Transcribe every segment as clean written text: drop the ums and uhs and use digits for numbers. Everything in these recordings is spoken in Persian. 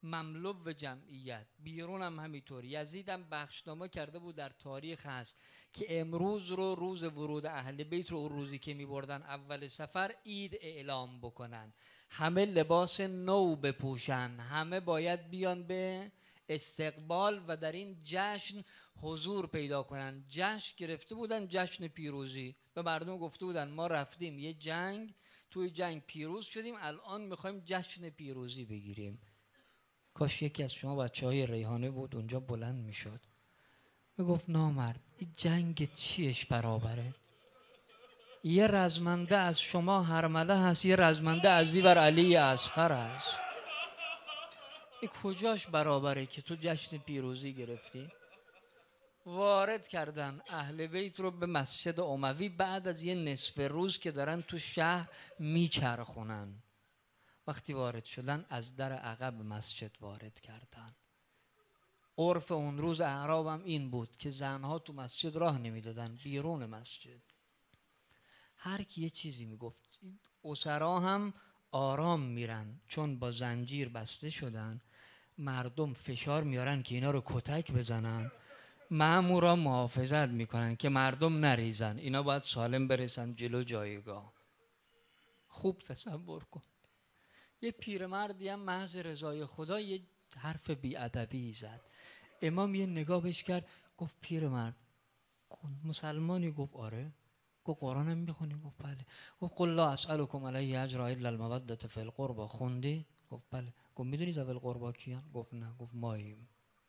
مملو و جمعیت، بیرون هم همینطور. یزید هم بخشنامه کرده بود در تاریخ هست که امروز رو روز ورود اهل بیت رو، اون روزی که می بردن اول سفر، عید اعلام بکنن، همه لباس نو بپوشن، همه باید بیان به استقبال و در این جشن حضور پیدا کنن. جشن گرفته بودن، جشن پیروزی. به مردم گفته بودن ما رفتیم یه جنگ، توی جنگ پیروز شدیم، الان میخوایم جشن پیروزی بگیریم. کاش یکی از شما بچه‌های ریحانه بود اونجا بلند میشد میگفت نامرد این جنگ چیش برابره؟ یه رزمنده از شما هرمله هست، یه رزمنده از دیور علی اصغر هست، این کجاش برابره که تو جشن پیروزی گرفتی؟ وارد کردن اهل بیت رو به مسجد اموی بعد از یه نصف روز که دارن تو شهر میچرخونن. وقتی وارد شدن از در عقب مسجد وارد کردن. عرف اون روز اعراب هم این بود که زنها تو مسجد راه نمیدادن، بیرون مسجد. هر کی یه چیزی میگفت. اسرا هم آرام میرن چون با زنجیر بسته شدن. مردم فشار میارن که اینا رو کتک بزنن، مأمورا محافظت میکنن که مردم نریزن، اینا باید سالم برسن جلو جایگاه. خوب تصور کن یه پیرمردی هم محض رضای خدا یه حرف بی‌ادبی زد. امام یه نگاه بهش کرد، گفت پیرمرد مسلمانی؟ گفت آره. گفت قرآن هم میخونی؟ گفت بله. گفت قل لا اسألکم علیه اجر الا المودة فی القربى، خوندی؟ گفت بله. گفت میدونی ذوی القربی کیان؟ گفت نه. گفت ماییم.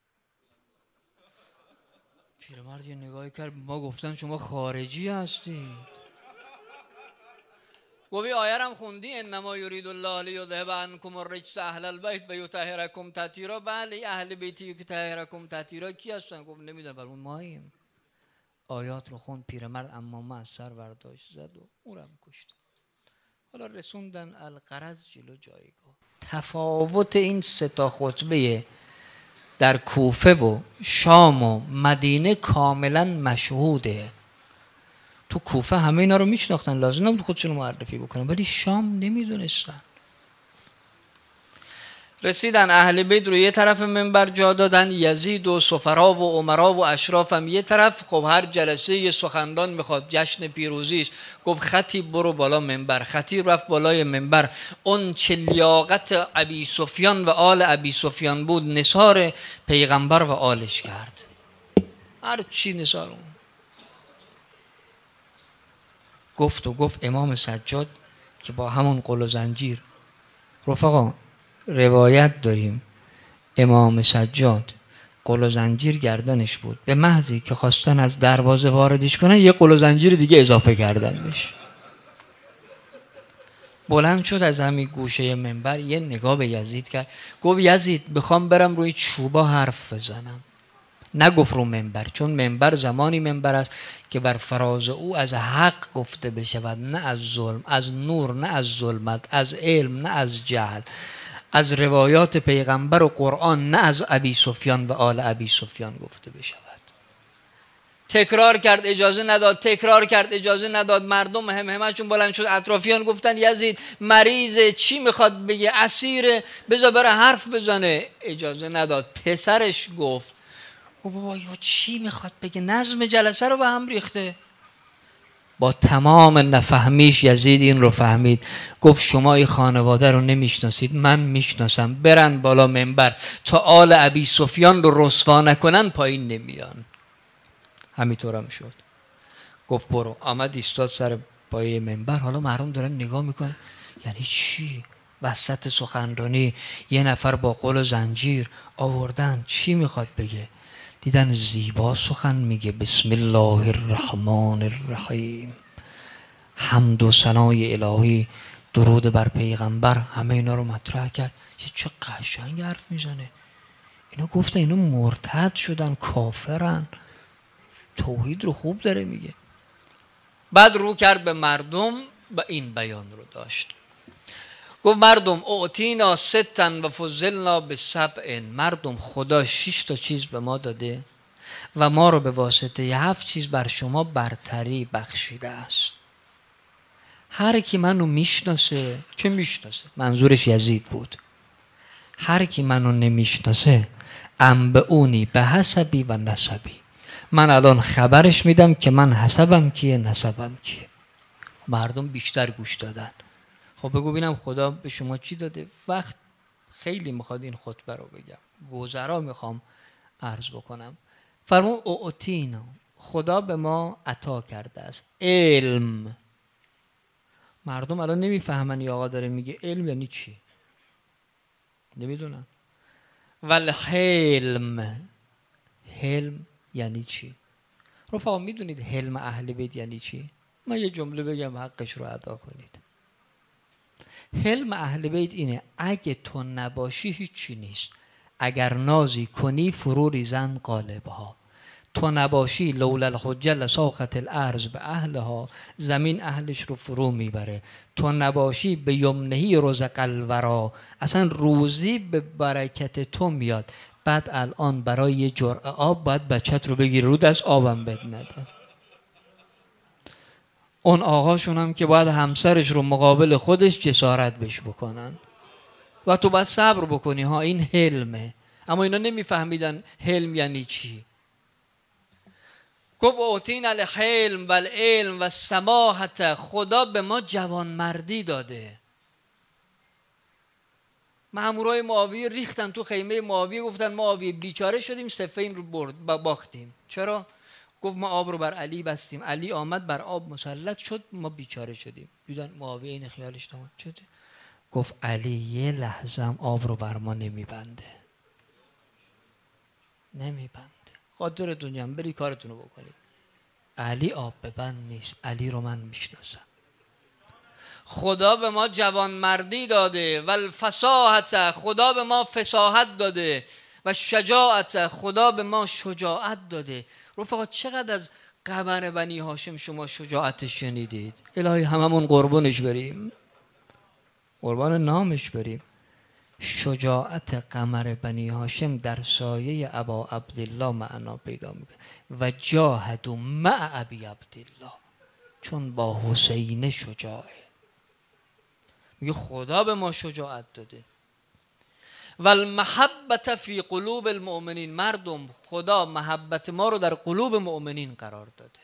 پیرمرد یه نگاهی کرد، ما گفتن شما خارجی هستی. گفت آیه هم خوندی؟ انما یرید الله لیذهب عنکم الرجس اهل البیت و یطهرکم تطهیرا. بله اهل بیتی که طهرکم تطهیرا کی هستن؟ گفت نمیدونم. بله اون ماییم. آیات رو خوند. پیرمرد امامه از سر برداشت زد و اونم کشت. حالا رسوندن الغرض جلو جایگاه. تفاوت این سه تا خطبه در کوفه و شام و مدینه کاملا مشهوده. تو کوفه همه اینا رو میشناختن، لازم نبود خودشون رو معرفی بکنن، ولی شام نمیدونستن. رسیدن اهل بیت رو یه طرف منبر جا دادن، یزید و سفرا و امرا و اشراف هم یه طرف. خب هر جلسه یه سخندان میخواد، جشن پیروزی است. گفت خطیب برو بالا منبر. خطیب رفت بالای منبر. اون چه لیاقت ابی سفیان و آل ابی سفیان بود نثار پیغمبر و آلش کرد. هر چی نثار اون گفت امام سجاد که با همون قل و زنجیر. رفقا روایت داریم امام سجاد قل و زنجیر گردنش بود، به محضی که خواستن از دروازه واردش کنن یه قل و زنجیر دیگه اضافه کردن بهش. بلند شد از همین گوشه منبر یه نگاه به یزید کرد. گفت یزید بخوام برم روی چوبا حرف بزنم. نگفت رو منبر، چون منبر زمانی منبر است که بر فراز او از حق گفته بشود، نه از ظلم، از نور نه از ظلمت، از علم نه از جهل، از روایات پیغمبر و قرآن نه از ابی سفیان و آل ابی سفیان گفته بشود. تکرار کرد اجازه نداد، تکرار کرد اجازه نداد. مردم همهمه‌شون بلند شد، اطرافیان گفتن یزید مریضه، چی میخواد بگه، اسیره، بذار بره حرف بزنه. اجازه نداد. پسرش گفت بابا چی میخواد بگه، نظم جلسه رو به هم ریخته. با تمام نفهمیش یزید این رو فهمید. گفت شما این خانواده رو نمیشناسید، من میشناسم. برن بالا منبر تا آل ابی سفیان رو رسوا نکنن پایین نمیان. همینطور هم شد. گفت برو. آمد ایستاد سر پایه منبر. حالا مردم دارن نگاه میکنن یعنی چی؟ وسط سخنرانی یه نفر با قل و زنجیر آوردن، چی میخواد بگه؟ دیدن زیبا سخن میگه، بسم الله الرحمن الرحیم، حمد و ثنای الهی، درود بر پیغمبر، همه اینا رو مطرح کرد. یه چه قشنگ حرف میزنه. اینا گفتن اینا مرتد شدن، کافرن. توحید رو خوب داره میگه. بعد رو کرد به مردم و این بیان رو داشت. گفت مردم اعطینا ستا و فضلنا بسبع. مردم خدا 6 تا چیز به ما داده و ما رو به واسطه 7 چیز بر شما برتری بخشیده است. هر کی منو میشناسه، که میشناسه، منظورش یزید بود، هر کی منو نمیشناسه انبئونی به حسبی و نسبی، من الان خبرش میدم که من حسبم کیه نسبم کیه. مردم بیشتر گوش دادن. خب بگو ببینم خدا به شما چی داده؟ وقت خیلی میخواد این خطبه رو بگم، گذرا میخوام عرض بکنم. فرمون اعطینا، خدا به ما عطا کرده است علم. مردم الان نمیفهمن یا آقا داره میگه علم یعنی چی، نمیدونن. والحلم، حلم یعنی چی؟ رفقا میدونید حلم اهل بیت یعنی چی؟ من یه جمله بگم حقش رو ادا کنید. حلم اهل بیت اینه اگه تو نباشی هیچی نیست، اگر نازی کنی فرو ریزن قالبها، تو نباشی لولا الحجه لساقط الارض به اهلها، زمین اهلش رو فرو میبره. تو نباشی به یمنهی رزق الورا، اصلا روزی به برکت تو میاد. بعد الان برای یه جرعه آب باید بچت رو بگیری رو دست آبم بد نده. اون آقاشون هم که باید همسرش رو مقابل خودش جسارت بش بکنن و تو باید صبر بکنی. ها این حلمه، اما اینا نمیفهمیدن حلم یعنی چی. گفت اوتین الحلم و العلم و السماحت، خدا به ما جوانمردی داده. مامورای معاویه ریختن تو خیمه معاویه، گفتن معاویه بیچاره شدیم، صفین رو باختیم. چرا؟ گفت ما آب رو بر علی بستیم، علی آمد بر آب مسلط شد، ما بیچاره شدیم. دیدن معاویه این خیالش نمود. گفت علی یه لحظه هم آب رو بر ما نمیبنده. خاطرتون جمع بری کارتون رو بکنید. علی آب ببند نیست، علی رو من میشناسم. خدا به ما جوانمردی داده و الفصاحت، خدا به ما فصاحت داده و شجاعت، خدا به ما شجاعت داده. رفقا چقدر از قمر بنی هاشم شما شجاعتش شنیدید؟ الهی هممون قربانش بریم، قربان نامش بریم. شجاعت قمر بنی هاشم در سایه ابا عبدالله معنا پیدا میکنه. و جاهدوا مع ابی عبدالله، چون با حسین شجاعه. میگه خدا به ما شجاعت داده. و المحبت فی قلوب المؤمنین، مردم خدا محبت ما رو در قلوب مؤمنین قرار داده.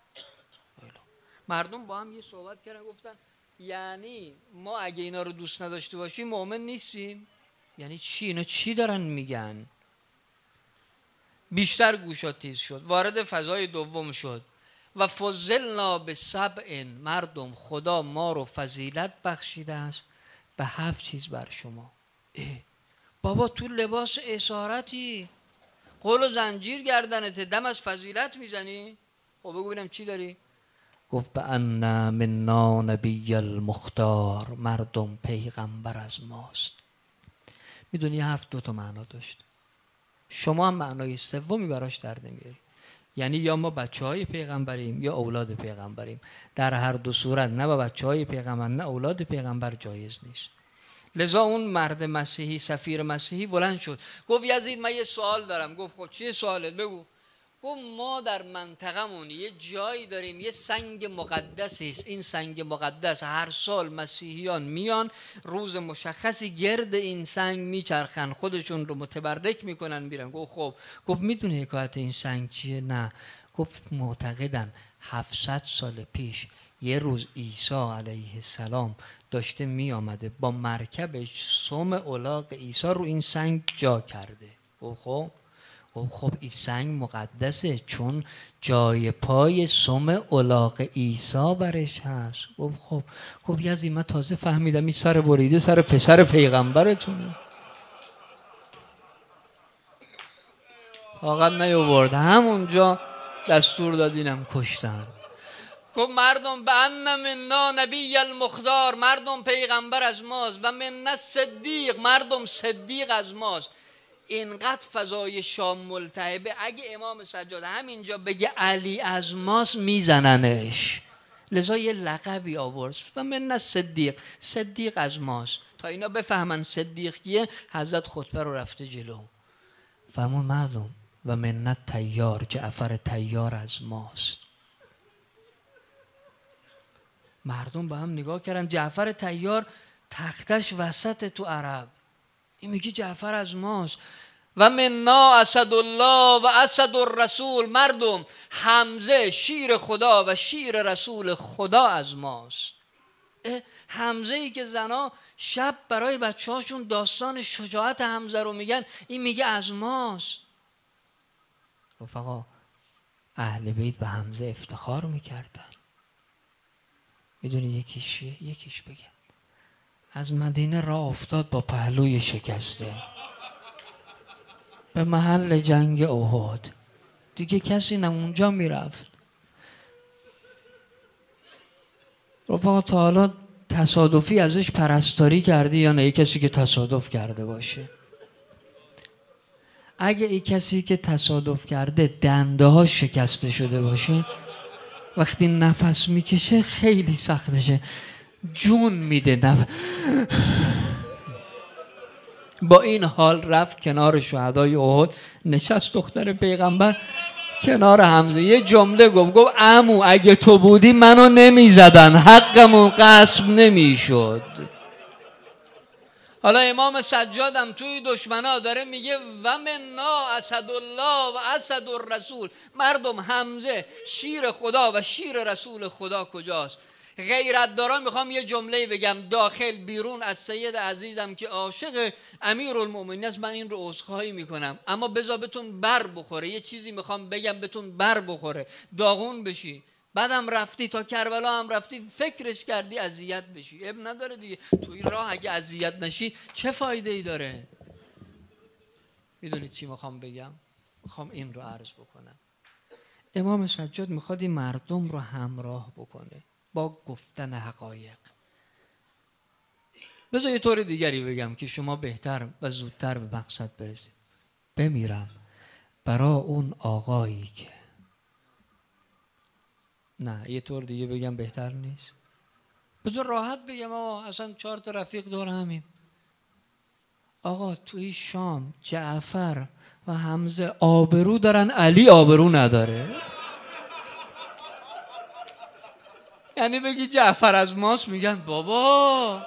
مردم با هم یه صحبت کردن، گفتن یعنی ما اگه اینا رو دوست نداشته باشیم مؤمن نیستیم؟ یعنی چی؟ اینا چی دارن میگن؟ بیشتر گوشا تیز شد، وارد فضای دوم شد. و فضلنا بسبع، مردم خدا ما رو فضیلت بخشیده است به 7 چیز بر شما. بابا تو لباس اسارتی، قول و زنجیر گردنت، دم از فضیلت میزنی؟ خب بگو ببینم چی داری؟ گفت به ان منا نبی المختار، مردم پیغمبر از ماست. میدونی حرف 2 تا معنا داشت. شما هم معنای سومی براش در نمیاری. یعنی یا ما بچه های پیغمبریم یا اولاد پیغمبریم. در هر 2 صورت نه با بچه های پیغمبر نه اولاد پیغمبر جایز نیست. لذا اون مرد مسیحی، سفیر مسیحی بلند شد، گفت یزید من یه سوال دارم. گفت خب چیه سوالت؟ بگو. گفت ما در منطقمون یه جایی داریم، یه سنگ مقدسی است. این سنگ مقدس هر سال مسیحیان میان، روز مشخصی گرد این سنگ میچرخن، خودشون رو متبرک میکنن میرن. گفت خب. گفت میدونه حکایت این سنگ چیه؟ نه. گفت معتقدن 700 سال پیش یه روز عیسی علیه السلام داشته می آمده با مرکبش، سم الاغ عیسی رو این سنگ جا کرده. خب خب این سنگ مقدسه چون جای پای سم الاغ عیسی برش هست. خب یزید من تازه فهمیدم این سر بریده سر پسر پیغمبرتونه. طاقت نیاورد، همونجا دستور دادینم کشتن. گفت مردم به ان منا نبی المختار، مردم پیغمبر از ماست. و من صدیق، مردم صدیق از ماست. اینقدر فضای شام ملتهبه، اگه امام سجاد همینجا بگه علی از ماست میزننش. لذا یه لقبی آورد و من صدیق، صدیق از ماست. تا اینا بفهمن صدیق کیه، حضرت خطبه رو رفته جلو. فرمون مردم و من طیار، جعفر طیار از ماست. مردم با هم نگاه کردن، جعفر طیار تختش وسط تو عرب. این میگه جعفر از ماست. و منا اسد الله و اسد الرسول. مردم حمزه شیر خدا و شیر رسول خدا از ماست. حمزه ای که زنا شب برای بچه هاشون داستان شجاعت حمزه رو میگن، این میگه از ماست. رفقا اهل بیت به حمزه افتخار میکردن. میدونی یکیش چیه؟ یکیش بگم، از مدینه راه افتاد با پهلوی شکسته به محل جنگ احد. دیگه کسی نه اونجا میرفت. رفقا تا حالا تصادفی ازش پرستاری کردی یا نه؟ ای کسی که تصادف کرده باشه. اگه ای کسی که تصادف کرده دنده ها شکسته شده باشه، وقتی نفس میکشه خیلی سختشه، جون میده. با این حال رفت کنار شهدای احد، نشست دختر پیغمبر کنار حمزه، یه جمله گفت عمو اگه تو بودی منو نمیزدن، حقمون غصب نمیشد. حالا امام سجادم توی دشمنا داره میگه و منا اسد الله و اسد الرسول. مردم حمزه شیر خدا و شیر رسول خدا کجاست؟ غیرت داران میخوام یه جمله بگم داخل بیرون از سید عزیزم که عاشق امیرالمومنین است، من این رو عذرخواهی میکنم، اما بذار بهتون بر بخوره. یه چیزی میخوام بگم بهتون بر بخوره، داغون بشی. بعدم رفتی تا کربلا هم رفتی فکرش کردی اذیت بشی، اب نداره دیگه. توی راه اگه اذیت نشی چه فایده ای داره؟ میدونید چی میخوام بگم؟ میخوام این رو عرض بکنم. امام سجاد میخواد این مردم رو همراه بکنه با گفتن حقایق. بذار یه طور دیگری بگم که شما بهتر و زودتر به مقصد برسید. بمیرم برای اون آقایی که، نه یه طور دیگه بگم بهتر نیست؟ بذار راحت بگم آقا اصلا 4 تا رفیق دور همیم. آقا توی شام جعفر و حمزه آبرو دارن، علی آبرو نداره. یعنی بگی جعفر از ماست میگن بابا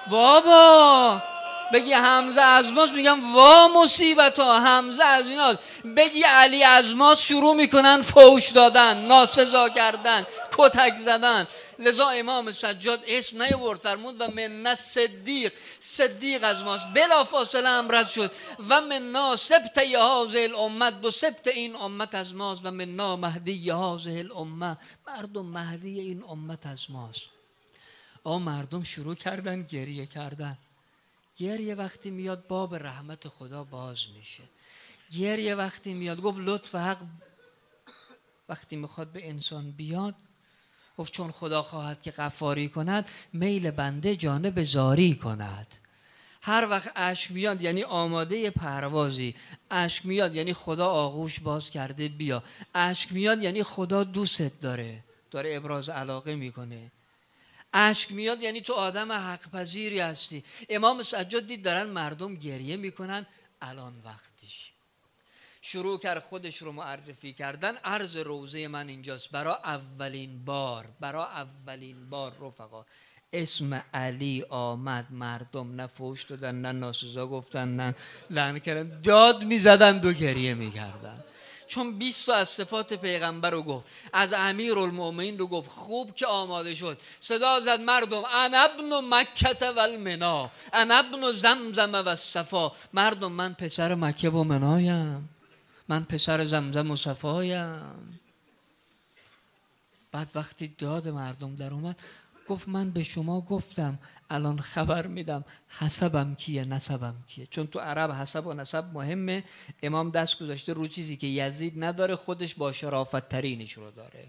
بگی حمزه از ماست میگن وا مصیبتا حمزه از ایناست. بگی علی از ماست شروع میکنن فوش دادن، ناسزا کردن، کتک زدن. لذا امام سجاد اسم نیاورد، فرمود و من صدیق از ماست. بلا فاصله امر شد و منا سبت هذه الامه، 2 سبت این امت از ماست، و منا مهدی هذه الامه، مردم مهدی این امت از ماست. مردم شروع کردن گریه کردن. گریه وقتی میاد باب رحمت خدا باز میشه. گریه وقتی میاد، گفت لطف حق وقتی میخواد به انسان بیاد، گفت چون خدا خواهد که غفاری کند، میل بنده جانب زاری کند. هر وقت اشک میاد یعنی آماده پروازی، اشک میاد یعنی خدا آغوش باز کرده بیا، اشک میاد یعنی خدا دوست داره ابراز علاقه میکنه، اشک میاد یعنی تو آدم حق پذیری هستی. امام سجاد دید دارن مردم گریه میکنن، الان وقتش. شروع کرد خودش رو معرفی کردن. عرض روضه من اینجاست. برای اولین بار رفقا اسم علی آمد، مردم نه فحش دادن، نه ناسزا گفتن، نه لعن کردن، داد میزدن و گریه میکردن. چون 20 تا از صفات پیغمبر رو گفت، از امیرالمومنین رو گفت. خوب که آماده شد صدا زد مردم انا ابن مکه و المنا، انا ابن زمزم و الصفا. مردم من پسر مکه و منایم، من پسر زمزم و صفایم. بعد وقتی داد مردم در اومد، گفت من به شما گفتم الان خبر میدم حسبم کیه نسبم کیه. چون تو عرب حسب و نسب مهمه. امام دست گذاشته رو چیزی که یزید نداره، خودش با شرافت ترینش رو داره.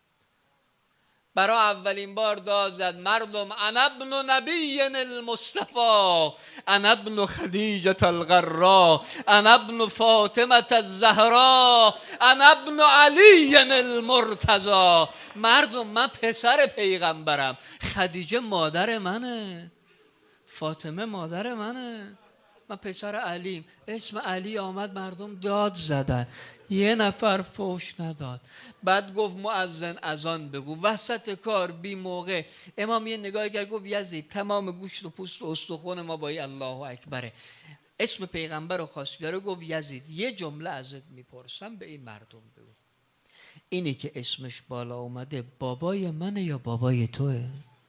برای اولین بار داد زد مردم انا ابن نبی المصطفى، انا ابن خدیجه الغراء، انا ابن فاطمه الزهراء، انا ابن علی المرتضی. مردم من پسر پیغمبرم، خدیجه مادر منه، فاطمه مادر منه، من پسر علیم. اسم علی آمد، مردم داد زدن، یه نفر فوش نداد. بعد گفت مؤذن اذان بگو. وسط کار بی موقع امام یه نگاهی کرد، گفت یزید تمام گوشت و پوست و استخوان ما با الله اکبره، اسم پیغمبر رو خواست بیاره، گفت یزید یه جمله ازت میپرسم به این مردم بگو، اینی که اسمش بالا اومده بابای منه یا بابای توه؟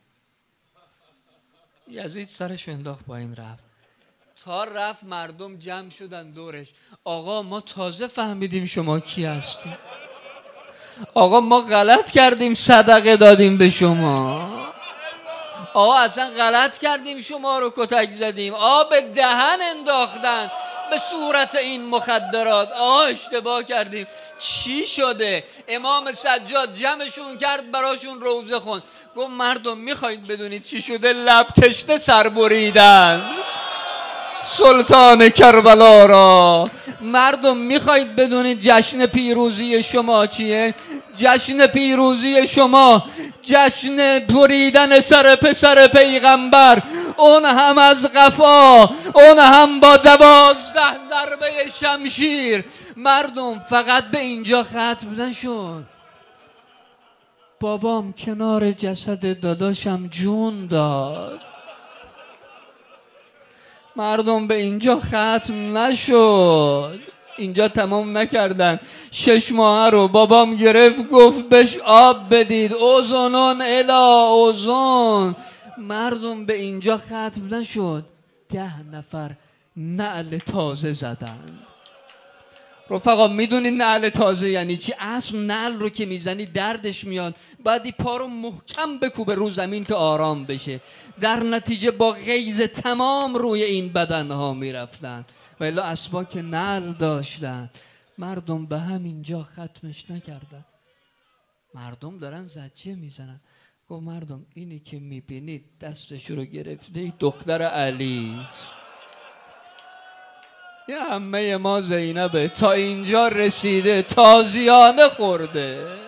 یزید سرش انداخت پایین رفت. تا رفت مردم جمع شدن دورش. آقا ما تازه فهمیدیم شما کی هستی. آقا ما غلط کردیم صدقه دادیم به شما. آقا اصلا غلط کردیم شما رو کتک زدیم. آب دهن انداختن به صورت این مخدرات. آقا اشتباه کردیم. چی شده؟ امام سجاد جمعشون کرد براشون روزه خوند. گفت مردم میخواید بدونید چی شده؟ لب تشنه سر بریدن سلطان کربلا را. مردم میخواید بدونید جشن پیروزی شما چیه؟ جشن پیروزی شما جشن بریدن سر پسر پیغمبر، اون هم از قفا، اون هم با 12 ضربه شمشیر. مردم فقط به اینجا ختم نشد، بابام کنار جسد داداشم جون داد. مردم به اینجا ختم نشد، اینجا تمام نکردن. 6 ماه رو بابام گرفت گفت بهش آب بدید، اوزونون الا اوزون. مردم به اینجا ختم نشد، 10 نفر نعل تازه زدند. رفقا میدونی نعل تازه یعنی چی؟ اصل نعل رو که میزنی دردش میاد، بعد این پا رو محکم بکوبه رو زمین که آرام بشه. در نتیجه با غیظ تمام روی این بدنها میرفتن و الا اسباک نعل داشتن. مردم به همینجا ختمش نکردن. مردم دارن زجه میزنن. گفت مردم اینی که میبینید دستش رو گرفته دختر علیست، یه عمه ما زینبه، تا اینجا رسیده، تازیانه خورده.